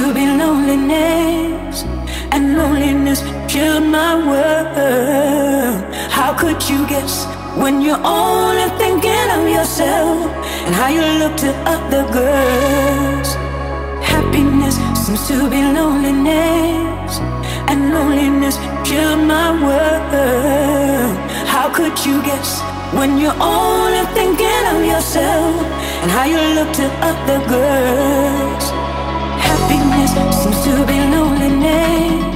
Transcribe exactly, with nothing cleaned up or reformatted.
to be loneliness, and loneliness filled my world. How could you guess when you're only thinking of yourself and how you look to other girls? Happiness seems to be loneliness, and loneliness filled my world. How could you guess when you're only thinking of yourself and how you look to other girls? Happiness seems to be loneliness,